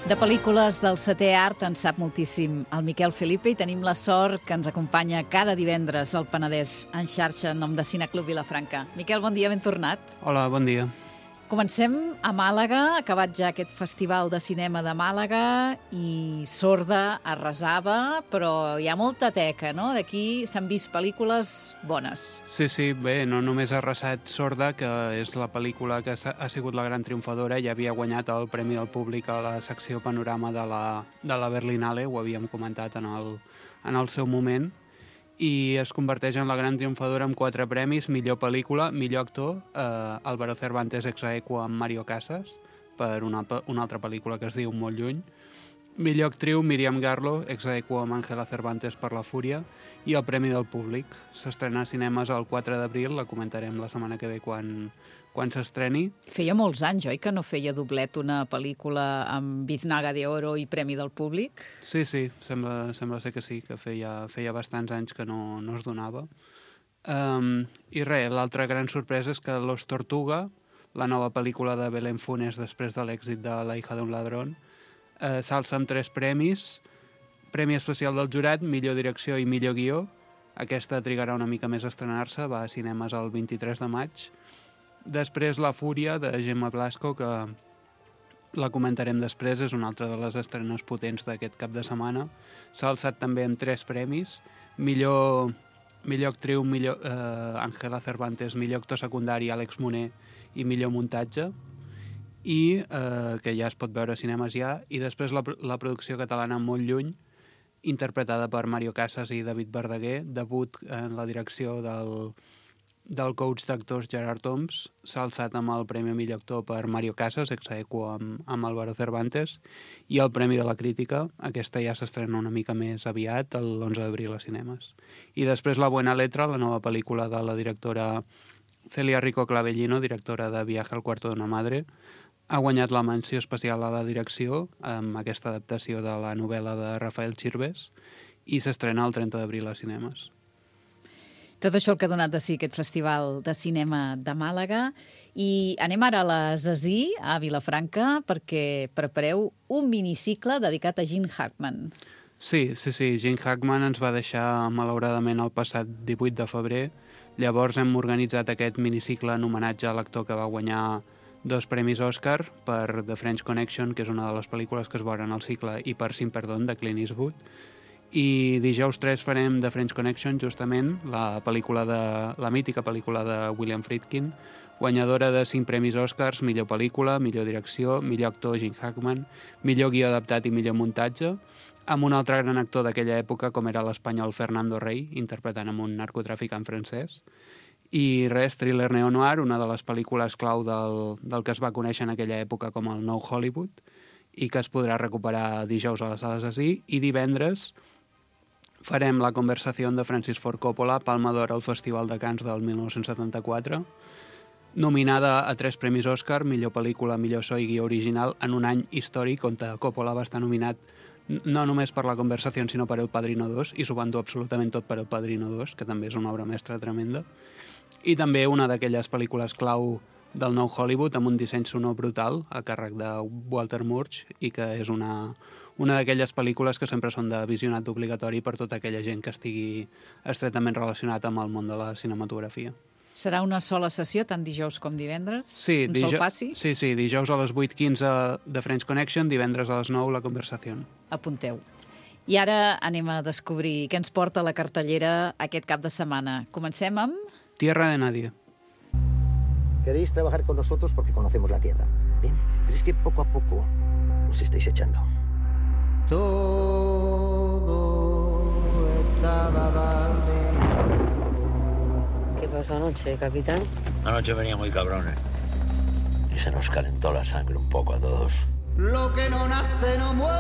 De pel·lícules del setè art en sap moltíssim el Miquel Felipe i tenim la sort que ens acompanya cada divendres al Penedès en xarxa en nom de Cineclub Vilafranca. Miquel, bon dia, ben tornat. Hola, bon dia. Comencem a Màlaga, ha acabat ja aquest Festival de Cinema de Màlaga i Sorda arrasava, però hi ha molta teca, no? D'aquí s'han vist pel·lícules bones. Sí, bé, no només ha arrasat Sorda, que és la pel·lícula que ha sigut la gran triomfadora, ja havia guanyat el Premi del Públic a la secció Panorama de la Berlinale, ho havíem comentat en el seu moment, i es converteix en la gran triomfadora amb 4 premis: millor pel·lícula, millor actor, Álvaro Cervantes ex aequo amb Mario Casas, per una altra pel·lícula que es diu Molt lluny, millor actriu Míriam Garlo ex aequo amb Ángela Cervantes per La Fúria, i el Premi del Públic. S'estrena a cinemes el 4 d'abril, la comentarem la setmana que ve quan s'estreni. Feia molts anys, oi, que no feia doblet una pel·lícula amb Biznaga de Oro i Premi del Públic? Sí, sembla ser que sí, que feia bastants anys que no es donava. I res, l'altra gran sorpresa és que Los Tortuga, la nova pel·lícula de Belén Funes després de l'èxit de La hija d'un ladrón, s'alça amb 3 premis: Premi Especial del Jurat, millor direcció i millor guió. Aquesta trigarà una mica més a estrenar-se, va a cinemes el 23 de maig. Després La Fúria, de Gemma Blasco, que la comentarem després, és una altra de les estrenes potents d'aquest cap de setmana. S'ha alçat també amb 3 premis: millor actriu, Ángela Cervantes, millor actor secundari, Àlex Moner, i millor muntatge, i que ja es pot veure a cinemes ja. I després la producció catalana Molt lluny, interpretada per Mario Casas i David Verdaguer, debut en la direcció del coach d'actors Gerard Oms. S'ha alçat amb el Premi a millor actor per Mario Casas, ex aequo amb Álvaro Cervantes, i el Premi de la Crítica. Aquesta ja s'estrena una mica més aviat, l'11 d'abril a cinemes. I després La Buena Letra, la nova pel·lícula de la directora Celia Rico Clavellino, directora de Viaje al cuarto de una madre. Ha guanyat la menció especial a la direcció amb aquesta adaptació de la novel·la de Rafael Chirves, i s'estrena el 30 d'abril a cinemes. Tot això el que ha donat de si aquest Festival de Cinema de Màlaga. I anem ara a la Zasí, a Vilafranca, perquè prepareu un minicicle dedicat a Gene Hackman. Sí, Gene Hackman ens va deixar malauradament el passat 18 de febrer. Llavors hem organitzat aquest minicicle en homenatge a l'actor que va guanyar 2 premis Òscar per The French Connection, que és una de les pel·lícules que es veuen al cicle, i per Sin Perdón, de Clint Eastwood. I dijous 3 farem The French Connection, justament, la mítica pel·lícula de William Friedkin, guanyadora de 5 premis Oscars: millor pel·lícula, millor direcció, millor actor Gene Hackman, millor guió adaptat i millor muntatge, amb un altre gran actor d'aquella època, com era l'espanyol Fernando Rey, interpretant amb un narcotraficant francès. I res, thriller neo-noir, una de les pel·lícules clau del que es va conèixer en aquella època com el Nou Hollywood, i que es podrà recuperar dijous a les sales així. I divendres farem La conversació de Francis Ford Coppola, Palma d'Or al Festival de Cannes del 1974, nominada a 3 premis Òscar: millor pel·lícula, millor so i guió original, en un any històric on Coppola va estar nominat no només per La conversació, sinó per El Padrino 2, i s'ho va endur absolutament tot per El Padrino 2, que també és una obra mestra tremenda. I també una d'aquelles pel·lícules clau del Nou Hollywood, amb un disseny sonor brutal a càrrec de Walter Murch, i que és una d'aquelles pel·lícules que sempre són de visionat obligatori per tota aquella gent que estigui estretament relacionat amb el món de la cinematografia. Serà una sola sessió, tant dijous com divendres? Sí, un sol passi? Sí, dijous a les 8:15 de French Connection, divendres a les 9 La conversació. Apunteu. I ara anem a descobrir què ens porta la cartellera aquest cap de setmana. Comencem amb Tierra de nadie. Queréis trabajar con nosotros porque conocemos la tierra. Bien, pero es que poco a poco nos estáis echando. Todo estaba verde. ¿Qué pasó anoche, capitán? Anoche venía muy cabrones. Y se nos calentó la sangre un poco a todos. Lo que no nace no muere.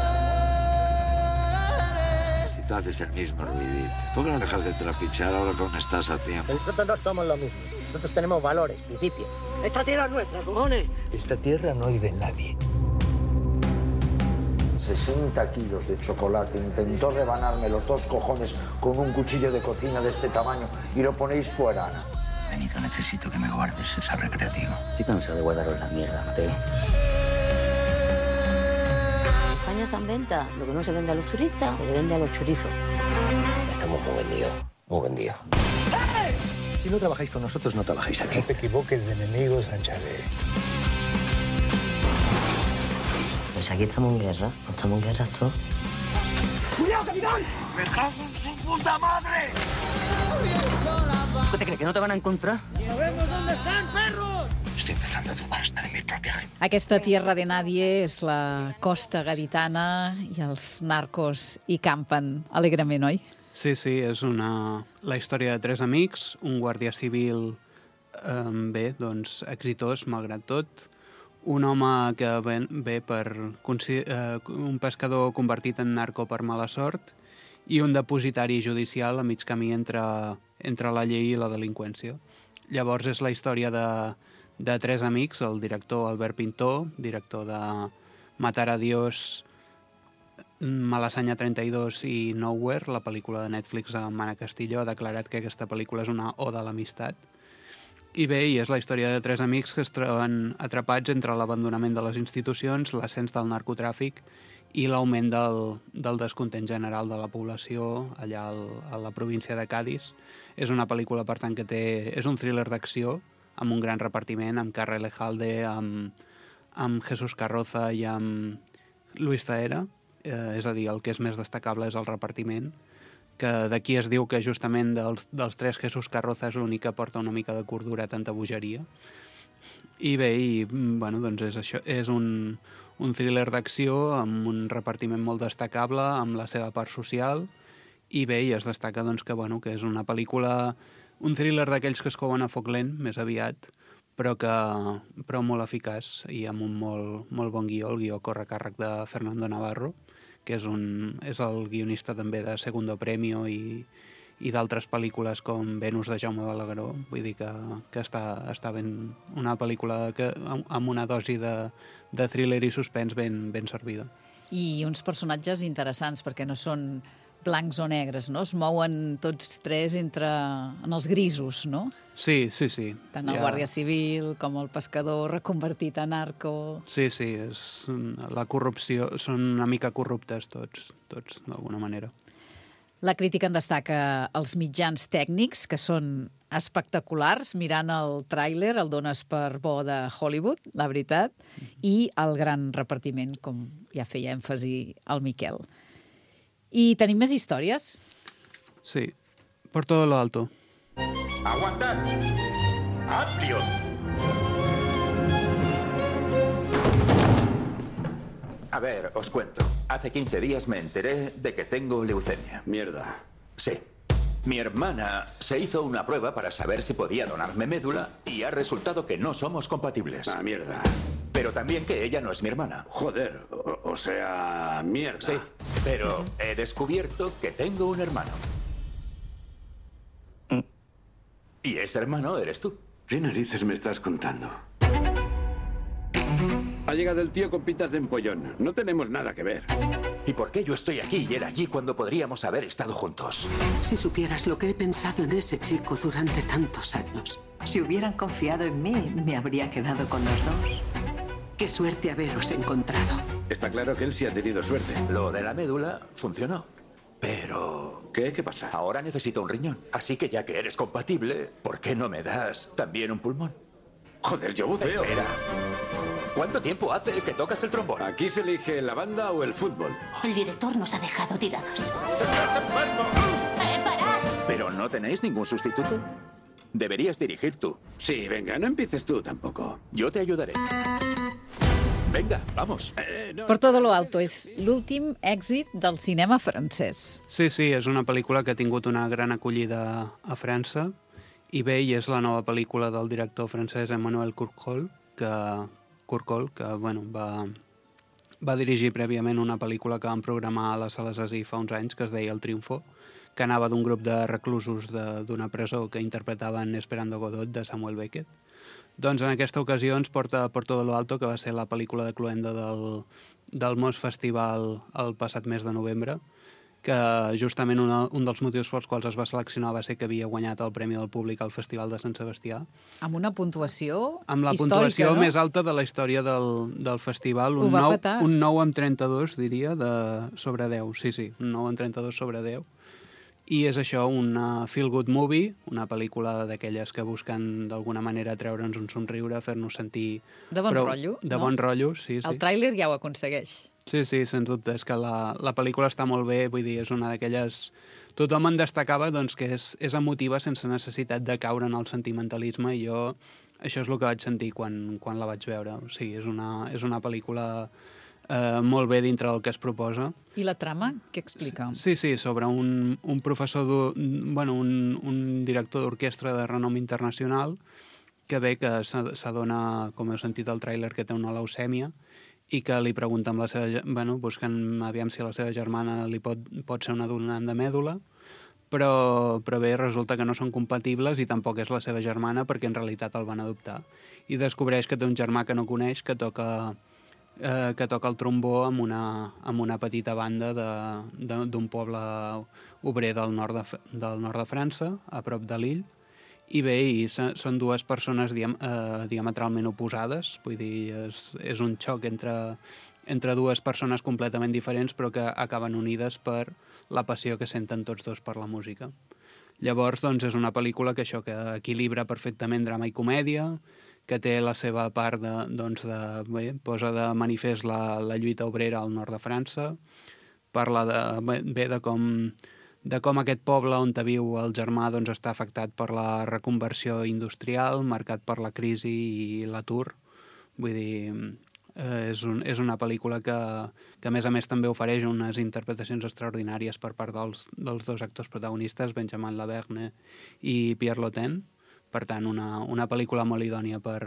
Si tú haces el mismo ruidito, ¿por qué no dejas de trapichear ahora que aún estás a tiempo? Nosotros no somos lo mismo. Nosotros tenemos valores, principios. Esta tierra es nuestra, cojones. Esta tierra no es de nadie. 60 kilos de chocolate. Intentó rebanarme los 2 cojones con un cuchillo de cocina de este tamaño y lo ponéis fuera, Ana. Benito, necesito que me guardes esa recreativa. Estoy cansado de guardaros la mierda, Mateo. ya está en venta. Lo que no se vende a los turistas, se vende a los chorizos. Estamos muy vendidos, muy vendidos. Si no trabajáis con nosotros, no trabajáis aquí. No te equivoques de enemigo, Sanchez. Pues aquí estamos en guerra. No estamos en guerra todos. ¡Cuidado, capitán! ¡Me cago en su puta madre! ¿Qué te crees, que no te van a encontrar? ¡Sabemos dónde están, perros! Estoy empezando a dudar hasta de mi propia gente. Aquesta Tierra de Nadie és la costa gaditana i els narcos hi campen alegrement, oi? Sí, és la història de 3 amics, un guàrdia civil doncs, exitós, malgrat tot, un home que ve per un pescador convertit en narco per mala sort i un depositari judicial a mig camí entre la llei i la delinqüència. Llavors és la història de 3 amics, el director Albert Pintó, director de Matar a Dios, Malasaña 32 i Nowhere, la pel·lícula de Netflix amb Ana Castillo, ha declarat que aquesta pel·lícula és una oda a l'amistat. I bé, és la història de 3 amics que es troben atrapats entre l'abandonament de les institucions, l'ascens del narcotràfic i l'augment del descontent general de la població allà a la província de Cádiz. És una pel·lícula, per tant, és un thriller d'acció amb un gran repartiment, amb Carra Elejalde, amb Jesús Carroza i amb Luis Zahera. És a dir, el que és més destacable és el repartiment, que d'aquí es diu que justament dels 3 Jesús Carroza és l'únic que porta una mica de cordura a tanta bogeria. I bé, doncs és això, és un thriller d'acció amb un repartiment molt destacable, amb la seva part social, i bé, i es destaca doncs, que és una pel·lícula, un thriller d'aquells que es couen a foc lent, més aviat, però molt eficaç i amb un molt bon guió. El guió corre a càrrec de Fernando Navarro, que és el guionista també de Segundo Premio i d'altres pel·lícules com Venus de Jaume Balagueró. Vull dir que està ben una pel·lícula amb una dosi de thriller i suspens ben servida. I uns personatges interessants, perquè no són blancs o negres, no? Es mouen tots 3 en els grisos, no? Sí. Tant el guàrdia civil com el pescador reconvertit en narco. Sí, és la corrupció, són una mica corruptes tots, d'alguna manera. La crítica en destaca els mitjans tècnics, que són espectaculars. Mirant el tràiler el dones per bo de Hollywood, la veritat, i el gran repartiment, com ja feia èmfasi el Miquel. I tenim més històries? Sí, por todo lo alto. ¡Aguantad! ¡Amplio! A ver, os cuento. Hace 15 días me enteré de que tengo leucemia. Mierda. Sí. Mi hermana se hizo una prueba para saber si podía donarme médula y ha resultado que no somos compatibles. Ah, mierda. Pero también que ella no es mi hermana. Joder, o sea, mierda. Sí, pero he descubierto que tengo un hermano. Y ese hermano eres tú. ¿Qué narices me estás contando? Ha llegado el tío con pintas de empollón. No tenemos nada que ver. ¿Y por qué yo estoy aquí y él allí cuando podríamos haber estado juntos? Si supieras lo que he pensado en ese chico durante tantos años. Si hubieran confiado en mí, me habría quedado con los 2. Qué suerte haberos encontrado. Está claro que él sí ha tenido suerte. Lo de la médula funcionó. Pero... ¿Qué pasa? Ahora necesito un riñón. Así que ya que eres compatible, ¿por qué no me das también un pulmón? Joder, yo buceo. Espera. ¿Cuánto tiempo hace que tocas el trombón? Aquí se elige la banda o el fútbol. El director nos ha dejado tirados. ¡Estás enfermo! ¡Parad! ¿Pero no tenéis ningún sustituto? Deberías dirigir tú. Sí, venga, no empieces tú tampoco. Yo te ayudaré. Vinga, vamos. Por todo lo alto és l'últim èxit del cinema francès. Sí, és una pel·lícula que ha tingut una gran acollida a França i bé, és la nova pel·lícula del director francès Emmanuel Courcol, que va dirigir prèviament una pel·lícula que van programar a la Sala Zasí fa uns anys, que es deia El Triunfo, que anava d'un grup de reclusos d'una presó que interpretaven Esperando Godot, de Samuel Beckett. Doncs en aquesta ocasió ens porta Por todo lo alto, que va ser la pel·lícula de cloenda del Mos Festival el passat mes de novembre, que justament un dels motius pels quals es va seleccionar va ser que havia guanyat el Premi del Públic al Festival de Sant Sebastià. Amb una puntuació amb la històrica, puntuació no? més alta de la història del festival. Ho va petar. Un 9 amb 32, diria, sobre 10. Sí, un 9 amb 32 sobre 10. I és això, una feel-good movie, una pel·lícula d'aquelles que busquen d'alguna manera treure'ns un somriure, fer-nos sentir... De bon rotllo, de bon rotllo, sí. El tràiler ja ho aconsegueix. Sí, sens dubte, és que la pel·lícula està molt bé, vull dir, és una d'aquelles... Tothom en destacava doncs, que és emotiva sense necessitat de caure en el sentimentalisme, i jo això és el que vaig sentir quan la vaig veure. O sigui, és una pel·lícula molt bé dintre del que es proposa. I la trama, què explica? Sí, sobre un professor, un director d'orquestra de renom internacional que ve que s'adona, com heu sentit al tràiler, que té una leucèmia, i que li pregunta amb la seva... buscant aviam si la seva germana li pot ser una donant de mèdula, però bé, resulta que no són compatibles i tampoc és la seva germana perquè en realitat el van adoptar. I descobreix que té un germà que no coneix que toca el trombó amb una petita banda d'un poble obrer del nord de França, a prop de Lille. I bé, són dues persones diametralment oposades, vull dir, és un xoc entre dues persones completament diferents, però que acaben unides per la passió que senten tots dos per la música. Llavors, doncs, és una pel·lícula que equilibra perfectament drama i comèdia, que té la seva part posa de manifest la lluita obrera al nord de França, parla de com aquest poble on viu el germà està afectat per la reconversió industrial, marcat per la crisi i l'atur. Vull dir, és una pel·lícula que a més també ofereix unes interpretacions extraordinàries per part dels dos actors protagonistes, Benjamin Laverne i Pierre Lottin. Per tant, una pel·lícula molt idònia per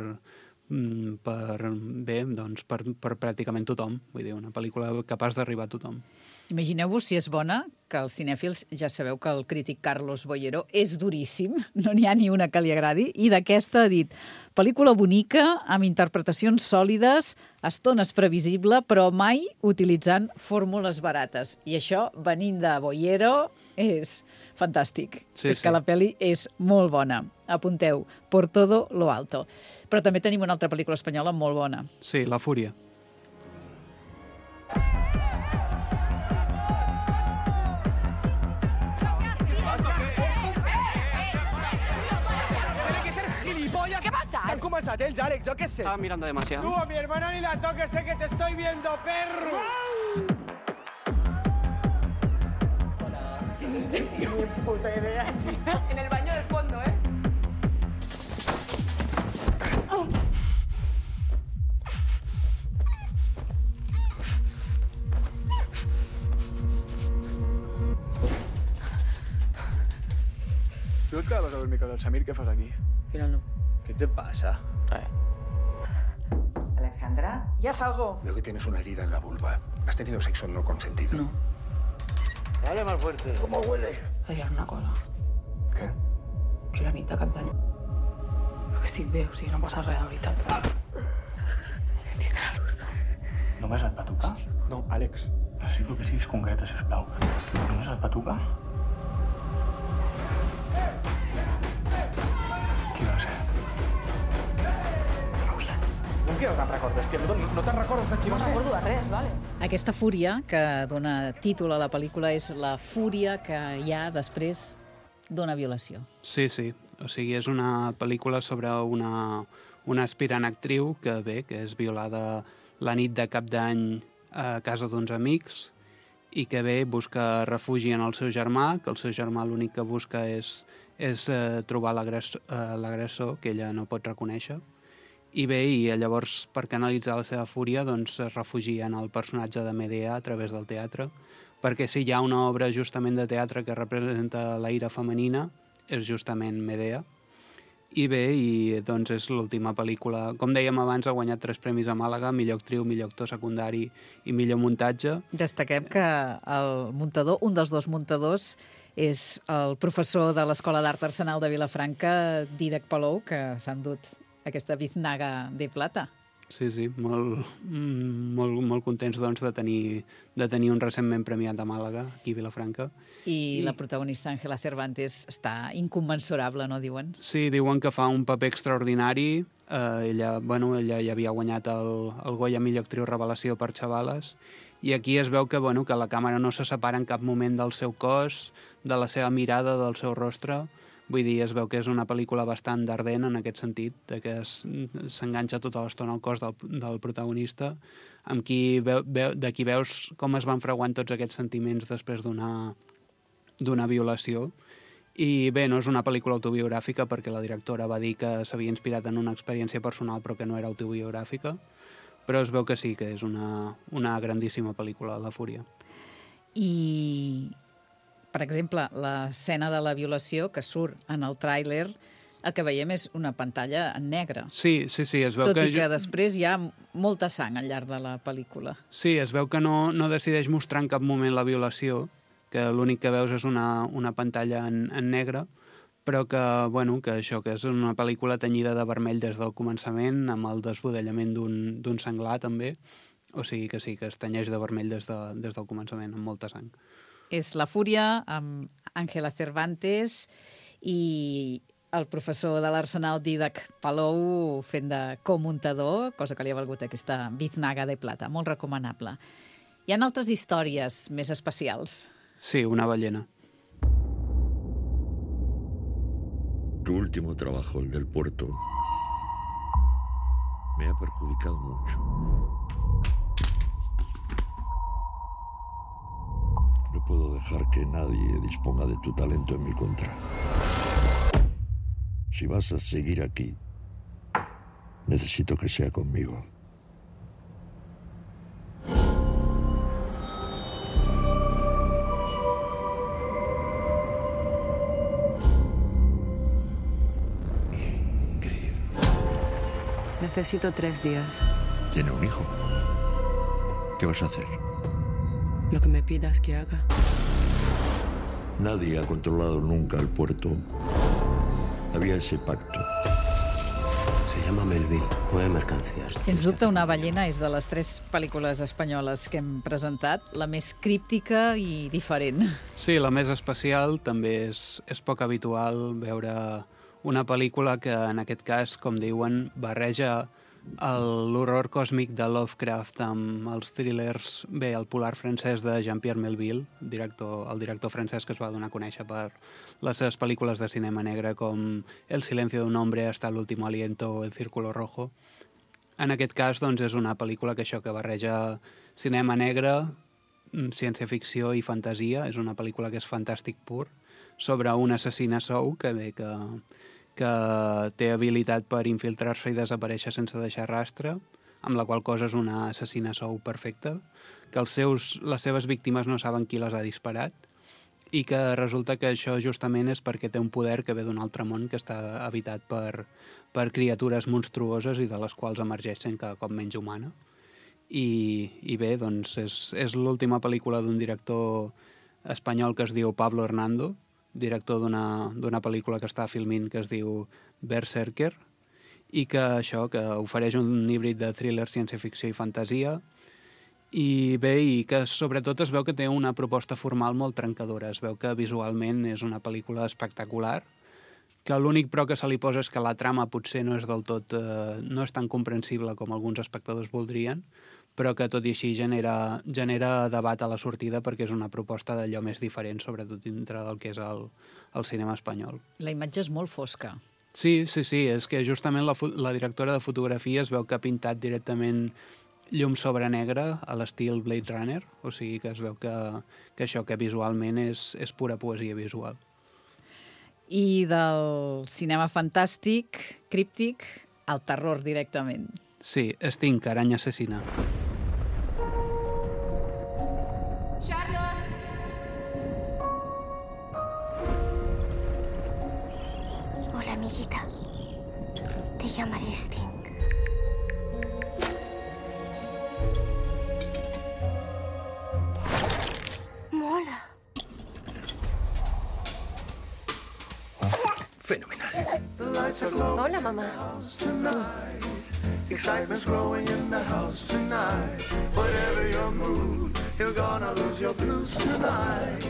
pràcticament tothom. Vull dir, una pel·lícula capaç d'arribar a tothom. Imagineu-vos si és bona, que els cinèfils ja sabeu que el crític Carlos Boyero és duríssim, no n'hi ha ni una que li agradi, i d'aquesta ha dit: pel·lícula bonica, amb interpretacions sòlides, estones previsible, però mai utilitzant fórmules barates. I això, venint de Boyero, és fantàstic. És que la pel·li és molt bona. Apunteu, Por todo lo alto. Però també tenim una altra pel·lícula espanyola molt bona. Sí, La Fúria. ¿Qué pasa? ¿T'han començat ells, Àlex? Jo què sé? Estaba mirando demasiado. Tú a mi hermana ni la toques, sé que te estoy viendo, perro. ¿Quién es este tío? Ni puta idea, tío. En el baño del fondo, ¿eh? Tu et quedaves a dormir con el Samir, què fas aquí? Al final no. ¿Qué te pasa? Alexandra. Ya salgo. Veo que tienes una herida en la vulva. ¿Has tenido sexo no consentido? No. Dale más fuerte. ¿Cómo huele? Ayer una cosa. Què? Que la nit de cap d'any. Però que estic bé, o sigui, no passa res, de veritat. Enciende la luz. ¿Només et va tocar? No, Àlex. Necessito que siguis concreta, sisplau. Només et va tocar? Qui va ser? No ho sé. No quiero que te'n recordes, tio. No te'n recordes de qui va No ser? recordo de res, vale. Aquesta fúria que dona títol a la pel·lícula és la fúria que hi ha després d'una violació. Sí. O sigui, és una pel·lícula sobre una aspirant actriu que és violada la nit de cap d'any a casa d'uns amics i que busca refugi en el seu germà, que el seu germà l'únic que busca és trobar l'agressor, que ella no pot reconèixer. I llavors, per canalitzar la seva fúria, es refugia en el personatge de Medea a través del teatre, perquè si hi ha una obra justament de teatre que representa la ira femenina, és justament Medea. I és l'última pel·lícula. Com dèiem abans, ha guanyat 3 premis a Màlaga, millor actriu, millor actor secundari i millor muntatge. Destaquem que el muntador, un dels dos muntadors, és el professor de l'Escola d'Art Arsenal de Vilafranca, Dídac Palou, que s'ha endut aquesta biznaga de plata. Sí, molt contents doncs, de tenir un recentment premiat a Màlaga, aquí a Vilafranca. I la protagonista Ángela Cervantes està incommensurable, no diuen? Sí, diuen que fa un paper extraordinari. Ella ja havia guanyat el Goya millor actriu revelació per Xavales, i aquí es veu que la càmera no se separa en cap moment del seu cos, de la seva mirada, del seu rostre. Vull dir, es veu que és una pel·lícula bastant ardent en aquest sentit, que s'enganxa tota l'estona al cos del protagonista, de qui veus com es van fraguant tots aquests sentiments després d'una violació. I bé, no és una pel·lícula autobiogràfica perquè la directora va dir que s'havia inspirat en una experiència personal però que no era autobiogràfica, però es veu que sí, que és una grandíssima pel·lícula, La Fúria. I, per exemple, l'escena de la violació que surt en el tràiler, el que veiem és una pantalla en negre. Sí, es veu tot i que després hi ha molta sang al llarg de la pel·lícula. Sí, es veu que no decideix mostrar en cap moment la violació, que l'únic que veus és una pantalla en negre, però que és una pel·lícula tenyida de vermell des del començament, amb el desbudellament d'un senglar, també. O sigui que sí, que es tenyeix de vermell des del començament, amb molta sang. És La Fúria, amb Ángela Cervantes i el professor de l'Arsenal Dídac Palou fent de comuntador, cosa que li ha valgut aquesta biznaga de plata, molt recomanable. Hi ha altres històries més especials. Sí, Una ballena. Tu último trabajo, el del puerto, me ha perjudicado mucho. No puedo dejar que nadie disponga de tu talento en mi contra. Si vas a seguir aquí, necesito que sea conmigo. Necesito 3 días. ¿Tiene un hijo? ¿Qué vas a hacer? Lo que me pidas que haga. Nadie ha controlado nunca el puerto. Había ese pacto. Se llama Melville, mueve mercancías. Sens dubte, Una ballena és de les 3 pel·lícules espanyoles que hem presentat la més críptica i diferent. Sí, la més especial. També és poc habitual veure una pel·lícula que, en aquest cas, com diuen, barreja l'horror còsmic de Lovecraft amb els thrillers, el polar francès de Jean-Pierre Melville, el director francès que es va donar a conèixer per les seves pel·lícules de cinema negre com El silencio d'un hombre hasta l'último aliento o El círculo rojo. En aquest cas, doncs, és una pel·lícula que barreja cinema negre, ciència-ficció i fantasia. És una pel·lícula que és fantàstic pur, sobre un assassí a sou que té habilitat per infiltrar-se i desaparèixer sense deixar rastre, amb la qual cosa és una assassina a sou perfecta, que les seves víctimes no saben qui les ha disparat, i que resulta que això justament és perquè té un poder que ve d'un altre món que està habitat per criatures monstruoses i de les quals emergeixen cada cop menys humana. I bé, doncs és l'última pel·lícula d'un director espanyol que es diu Pablo Hernando, director d'una pel·lícula que està filmint que es diu Berserker, i que ofereix un híbrid de thriller, ciència-ficció i fantasia, i que sobretot es veu que té una proposta formal molt trencadora. Es veu que visualment és una pel·lícula espectacular, que l'únic però que se li posa és que la trama potser no és del tot, no és tan comprensible com alguns espectadors voldrien, però que tot i així genera debat a la sortida perquè és una proposta d'allò més diferent, sobretot dintre del que és el cinema espanyol. La imatge és molt fosca. Sí, és que justament la directora de fotografia es veu que ha pintat directament llum sobre negre a l'estil Blade Runner, o sigui que es veu que visualment és pura poesia visual. I del cinema fantàstic, críptic, al terror directament. Sí, Sting, aranya assassina. Charlotte! Hola, amiguita. Te llamaré Sting. Mola. Fenomenal. Hola, mamá. Excitement's growing in the house tonight. Whatever your mood, you're gonna lose your blues tonight.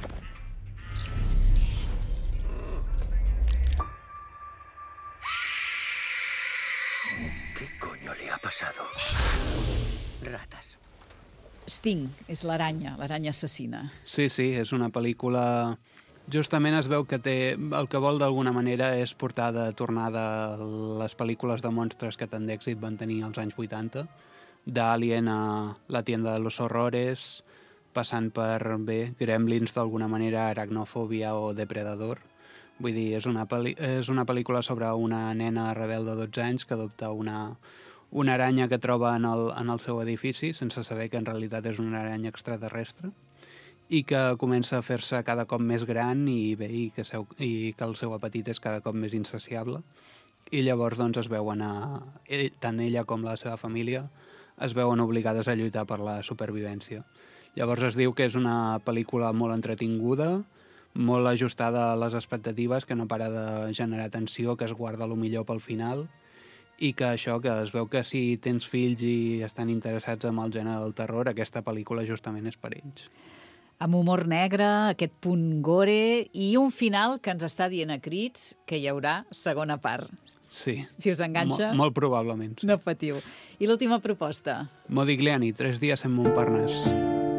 ¿Qué coño le ha pasado? Ratas. Sting és l'aranya assassina. Sí, és una pel·lícula... Justament es veu que el que vol d'alguna manera és portar de tornada les pel·lícules de monstres que tant d'èxit van tenir als anys 80, d'Alien a La tienda de los horrores, passant per, Gremlins d'alguna manera, Aracnofòbia o Depredador. Vull dir, és una pel·lícula sobre una nena rebel de 12 anys que adopta una aranya que troba en el seu edifici, sense saber que en realitat és una aranya extraterrestre, i que comença a fer-se cada cop més gran i que el seu apetit és cada cop més insaciable. I llavors doncs, es veuen, tant ella com la seva família, es veuen obligades a lluitar per la supervivència. Llavors es diu que és una pel·lícula molt entretinguda, molt ajustada a les expectatives, que no para de generar tensió, que es guarda el millor pel final, i que això, que es veu que si tens fills i estan interessats en el gènere del terror, aquesta pel·lícula justament és per ells. Amb humor negre, aquest punt gore i un final que ens està dient a crits que hi haurà segona part. Sí. Si us enganxa... Molt probablement. Sí. No patiu. I l'última proposta? Modigliani, 3 días en Montparnasse.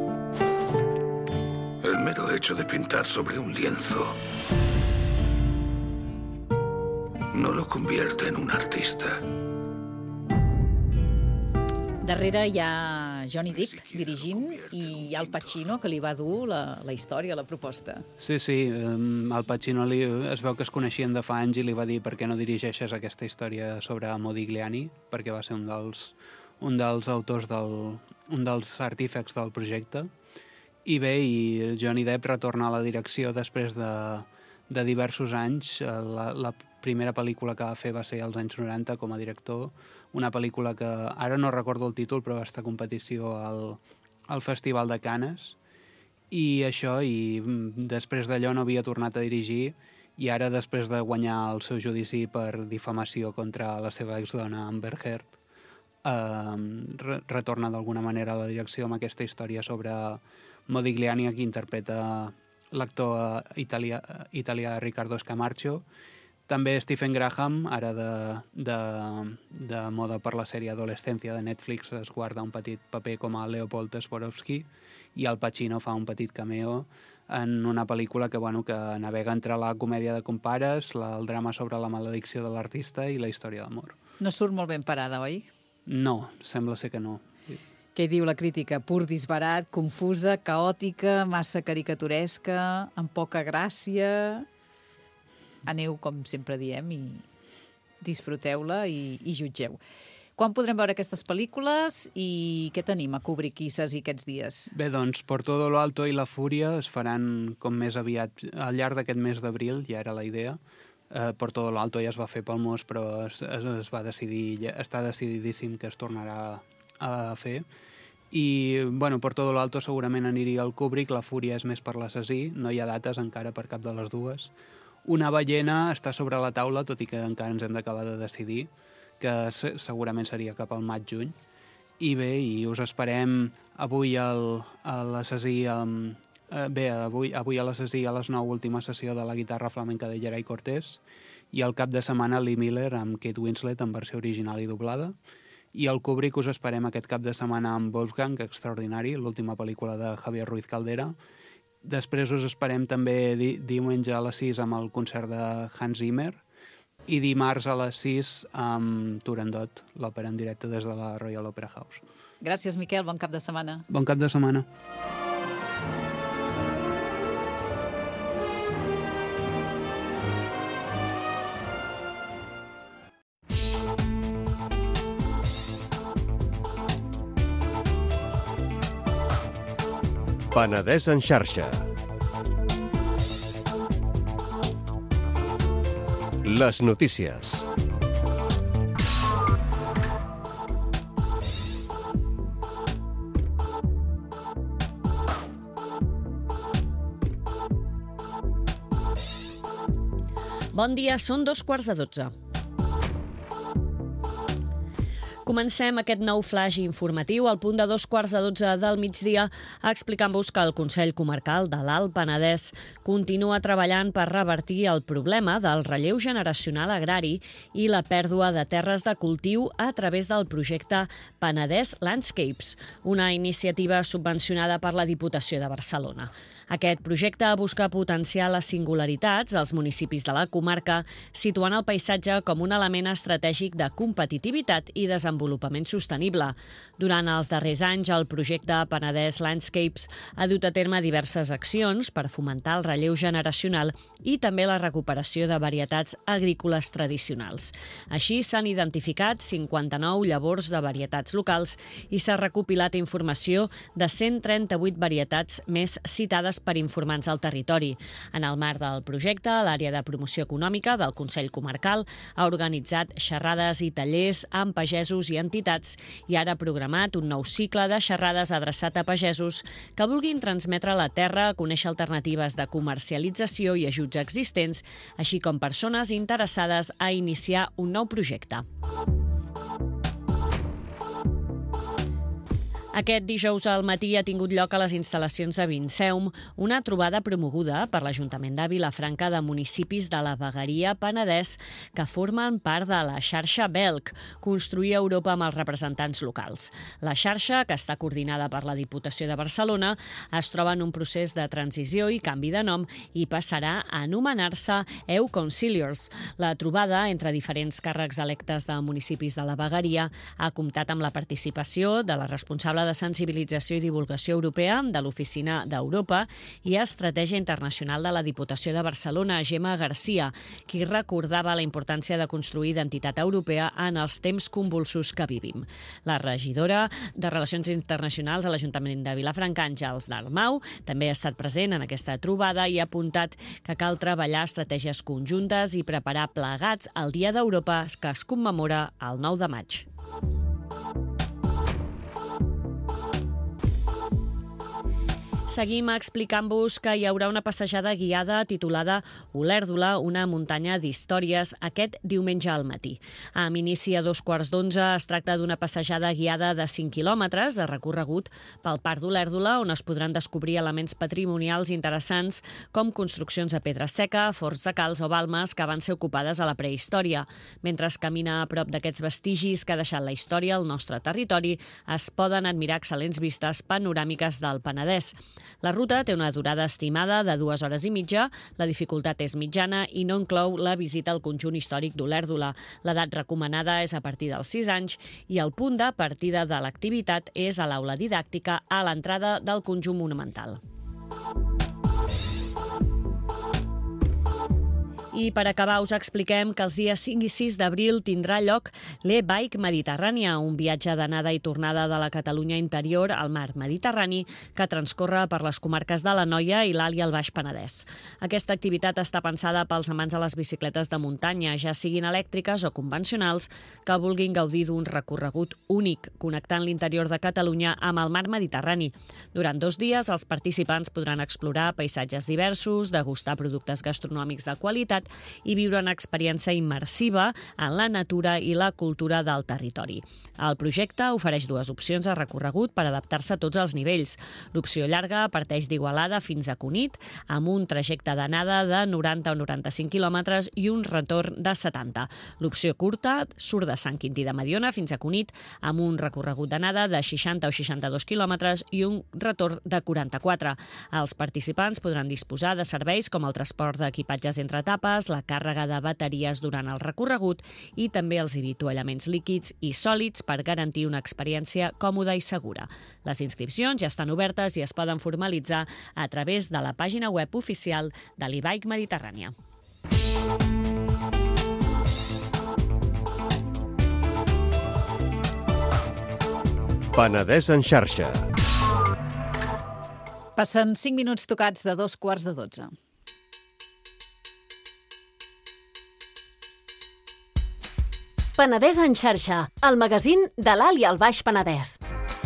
El mero hecho de pintar sobre un lienzo no lo convierte en un artista. Darrere hi ha Johnny Depp dirigint i hi ha Al Pacino que li va dur la història, la proposta. Sí, Al Pacino es veu que es coneixien de fa anys i li va dir per què no dirigeixes aquesta història sobre Modigliani, perquè va ser un dels autors, un dels artífex del projecte. I Johnny Depp retorna a la direcció després de diversos anys. La primera pel·lícula que va fer va ser als anys 90 com a director, una pel·lícula que ara no recordo el títol, però va estar a competició al Festival de Canes, i després d'allò no havia tornat a dirigir, i ara, després de guanyar el seu judici per difamació contra la seva exdona Amber Heard, retorna d'alguna manera a la direcció amb aquesta història sobre Modigliani, que interpreta l'actor italià Riccardo Scamarcio. També Stephen Graham, ara de moda per la sèrie Adolescència de Netflix, es guarda un petit paper com a Leopold Swarovski, i Al Pacino fa un petit cameo en una pel·lícula que navega entre la comèdia de compares, el drama sobre la maledicció de l'artista i la història d'amor. No surt molt ben parada, oi? No, sembla ser que no. Què diu la crítica? Pur disbarat, confusa, caòtica, massa caricaturesca, amb poca gràcia... Aneu, com sempre diem, i disfruteu-la i jutgeu. Quan podrem veure aquestes pel·lícules i què tenim a Kubrick i Sasi aquests dies? Bé, doncs, Por todo lo alto i La fúria es faran com més aviat al llarg d'aquest mes d'abril, ja era la idea. Por todo lo alto ja es va fer pel Mos, però es va decidir, està decididíssim que es tornarà a fer. I, Por todo lo alto segurament aniria al Kubrick, La fúria és més per la Sasi, no hi ha dates encara per cap de les dues. Una ballena està sobre la taula, tot i que encara ens hem d'acabar de decidir, que segurament seria cap al maig-juny. I us esperem avui a l'Assasí, avui a l'Assasí a les 9, última sessió de la guitarra flamenca de Geray Cortés, i al cap de setmana Lee Miller amb Kate Winslet en versió original i doblada. I al Kubrick us esperem aquest cap de setmana amb Wolfgang, extraordinari, l'última pel·lícula de Javier Ruiz Caldera. Després us esperem també diumenge a les 6 amb el concert de Hans Zimmer i dimarts a les 6 amb Turandot, l'òpera en directe des de la Royal Opera House. Gràcies, Miquel. Bon cap de setmana. Bon cap de setmana. Penedès en xarxa. Les notícies. Bon dia, són 2:15. comencem aquest nou flash informatiu al punt de 2:15 del migdia explicant-vos que el Consell Comarcal de l'Alt Penedès continua treballant per revertir el problema del relleu generacional agrari i la pèrdua de terres de cultiu a través del projecte Penedès Landscapes, una iniciativa subvencionada per la Diputació de Barcelona. Aquest projecte busca potenciar les singularitats als municipis de la comarca, situant el paisatge com un element estratègic de competitivitat i desenvolupament sostenible. Durant els darrers anys, el projecte Penedès Landscapes ha dut a terme diverses accions per fomentar el relleu generacional i també la recuperació de varietats agrícoles tradicionals. Així, s'han identificat 59 llavors de varietats locals i s'ha recopilat informació de 138 varietats més citades per informants al territori. En el marc del projecte, l'àrea de promoció econòmica del Consell Comarcal ha organitzat xerrades i tallers amb pagesos i entitats i ara ha programat un nou cicle de xerrades adreçat a pagesos que vulguin transmetre la terra, conèixer alternatives de comercialització i ajuts existents, així com persones interessades a iniciar un nou projecte. Aquest dijous al matí ha tingut lloc a les instal·lacions de Vinseum una trobada promoguda per l'Ajuntament de Vilafranca de municipis de la Vegueria Penedès que formen part de la xarxa BELC, Construir Europa amb els representants locals. La xarxa, que està coordinada per la Diputació de Barcelona, es troba en un procés de transició i canvi de nom i passarà a anomenar-se EU-Conciliers. La trobada entre diferents càrrecs electes de municipis de la Vegueria ha comptat amb la participació de la responsable de sensibilització i divulgació europea de l'Oficina d'Europa i Estratègia Internacional de la Diputació de Barcelona, Gemma Garcia, qui recordava la importància de construir identitat europea en els temps convulsos que vivim. La regidora de Relacions Internacionals a l'Ajuntament de Vilafranca, Àngels Dalmau, també ha estat present en aquesta trobada i ha apuntat que cal treballar estratègies conjuntes i preparar plegats el Dia d'Europa que es commemora el 9 de maig. Seguim explicant-vos que hi haurà una passejada guiada titulada Olèrdola, una muntanya d'històries, aquest diumenge al matí. Amb inici a 11:15 es tracta d'una passejada guiada de 5 quilòmetres de recorregut pel Parc d'Olèrdola, on es podran descobrir elements patrimonials interessants com construccions de pedra seca, forts de calç o balmes que van ser ocupades a la prehistòria. Mentre es camina a prop d'aquests vestigis que ha deixat la història al nostre territori, es poden admirar excel·lents vistes panoràmiques del Penedès. La ruta té una durada estimada de 2 hores i mitja, la dificultat és mitjana i no inclou la visita al conjunt històric d'Olèrdola. L'edat recomanada és a partir dels 6 anys i el punt de partida de l'activitat és a l'aula didàctica a l'entrada del conjunt monumental. I per acabar us expliquem que els dies 5 i 6 d'abril tindrà lloc l'E-Bike Mediterrània, un viatge d'anada i tornada de la Catalunya interior al mar Mediterrani que transcorre per les comarques de l'Anoia i l'Alt i el Baix Penedès. Aquesta activitat està pensada pels amants de les bicicletes de muntanya, ja siguin elèctriques o convencionals, que vulguin gaudir d'un recorregut únic, connectant l'interior de Catalunya amb el mar Mediterrani. Durant 2 dies, els participants podran explorar paisatges diversos, degustar productes gastronòmics de qualitat i viure una experiència immersiva en la natura i la cultura del territori. El projecte ofereix 2 opcions de recorregut per adaptar-se a tots els nivells. L'opció llarga parteix d'Igualada fins a Cunit, amb un trajecte d'anada de 90 o 95 quilòmetres i un retorn de 70. L'opció curta surt de Sant Quintí de Mediona fins a Cunit, amb un recorregut d'anada de 60 o 62 quilòmetres i un retorn de 44. Els participants podran disposar de serveis com el transport d'equipatges entre etapes, la càrrega de bateries durant el recorregut i també els avituallaments líquids i sòlids per garantir una experiència còmoda i segura. Les inscripcions ja estan obertes i es poden formalitzar a través de la pàgina web oficial de l'E-Bike Mediterrània. Penedès en xarxa. Passen 5 minuts tocats de 11:15. Penedès en xarxa, el magazín de l'Alt i el Baix Penedès.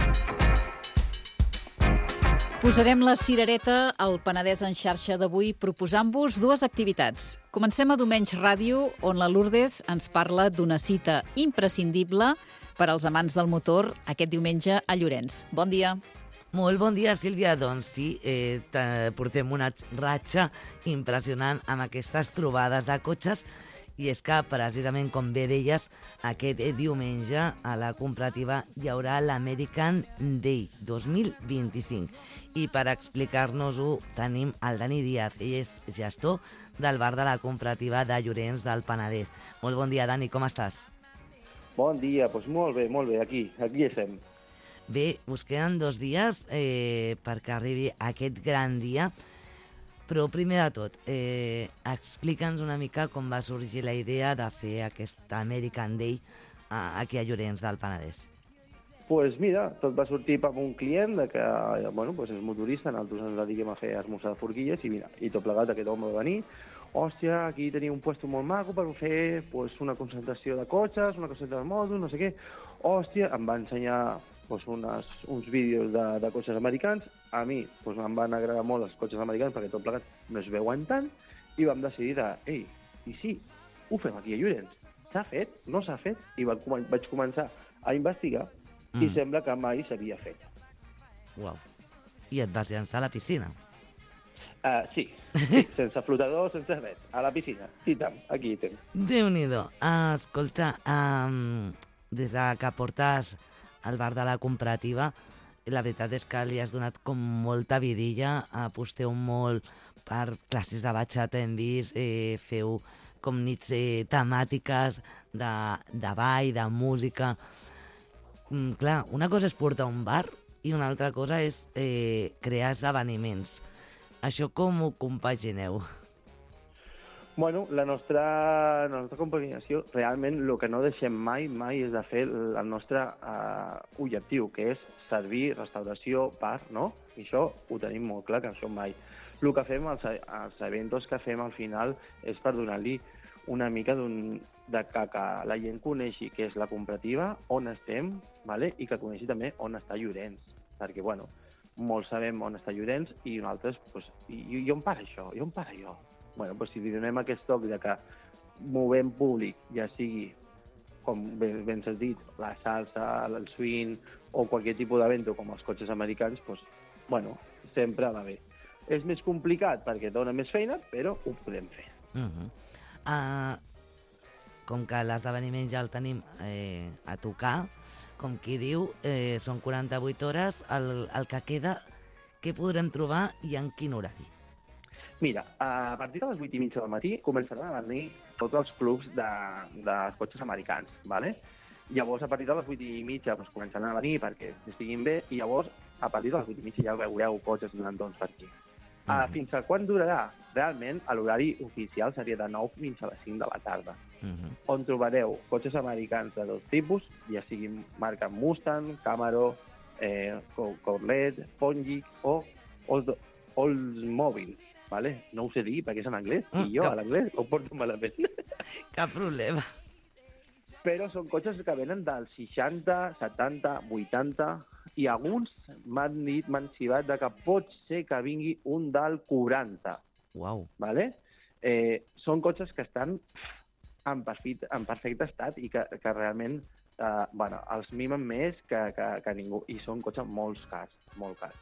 Posarem la cirereta al Penedès en xarxa d'avui proposant-vos 2 activitats. Comencem a Domenys Ràdio, on la Lourdes ens parla d'una cita imprescindible per als amants del motor aquest diumenge a Llorenç. Bon dia. Molt bon dia, Sílvia. Doncs sí, portem una ratxa impressionant amb aquestes trobades de cotxes i és que, precisament, com bé deies, aquest diumenge a la comparativa hi haurà l'American Day 2025. I per explicar-nos-ho tenim el Dani Díaz. Ell és gestor del bar de la comparativa de Llorenç del Penedès. Molt bon dia, Dani, com estàs? Bon dia, doncs molt bé, aquí estem. Bé, us queden 2 dies perquè arribi aquest gran dia, però primer de tot, explica'ns una mica com va sorgir la idea de fer aquest American Day aquí a Llorenç del Penedès. Doncs mira, tot va sortir per un client que és motorista, nosaltres ens dediquem a fer esmorzar de forquilles i mira, i tot plegat aquest home va venir. Hòstia, aquí tenia un puesto molt maco per fer una concentració de cotxes, una concentració de motos, no sé què. Hòstia, em va ensenyar uns vídeos de cotxes americans. A mi em van agradar molt els cotxes americans perquè tot plegat no es veuen tant i vam decidir ei, i sí, ho fem aquí a Llorenç? S'ha fet? No s'ha fet? I vaig començar a investigar i sembla que mai s'havia fet. Uau. I et vas llançar a la piscina? Sí, sense flotador, sense res, a la piscina. I tant, aquí hi tens. Déu-n'hi-do. Escolta, des que portes al bar de la comparativa, la veritat és que li has donat com molta vidilla, aposteu molt per classes de batxata, hem vist, feu com nits temàtiques de ball, de música. Clar, una cosa és portar un bar i una altra cosa és crear esdeveniments. Això com ho compagineu? Bueno, la nostra compaginació, realment el que no deixem mai és de fer el nostre objectiu, que és servir, restauració, bar, no? I això ho tenim molt clar, que això mai. El que fem, els eventos que fem al final, és per donar-li una mica de que la gent coneixi què és la comparativa, on estem, i que coneixi també on està Llorenç. Perquè, bueno, molts sabem on està Llorenç i nosaltres, i on para això? I on para jo? Bueno, si li donem aquest toc de que movem públic, ja sigui, com ben s'ha dit, la salsa, el swing o qualsevol tipus d'evento com els cotxes americans, sempre va bé. És més complicat perquè dona més feina, però ho podem fer. Com que l'esdeveniment ja el tenim a tocar, com qui diu, són 48 hores, el que queda, què podrem trobar i en quin horari? Mira, a partir de les 8:30 del matí començaran a venir tots els clubs de cotxes americans, ¿vale? Llavors, a partir de les 8:30 començaran a venir perquè estiguin bé i llavors, a partir de les 8:30 ja veureu cotxes donant per aquí. Fins a quan durarà? Realment, l'horari oficial seria de 9 fins a les 5 de la tarda, on trobareu cotxes americans de dos tipus, ja siguin marca Mustang, Camaro, Corvette, Pontiac o Oldsmobile. Vale? No ho sé dir perquè és en anglès, i jo a l'anglès ho porto malament. Cap problema. Però són cotxes que venen dels 60, 70, 80, i alguns m'han xivat que pot ser que vingui un del 40. Uau. Vale? Són cotxes que estan en perfecte estat i que realment els mimen més que ningú. I són cotxes molt cars, molt cars.